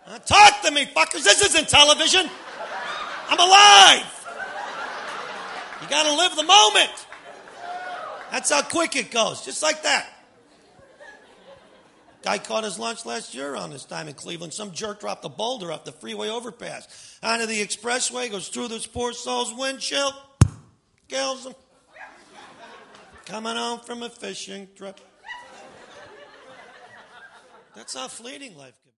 Talk to me, fuckers. This isn't television. I'm alive. You got to live the moment. That's how quick it goes, just like that. Guy caught his lunch last year around this time in Cleveland. Some jerk dropped a boulder off the freeway overpass onto the expressway, goes through this poor soul's windshield, kills him. Coming home from a fishing trip. That's how fleeting life can be.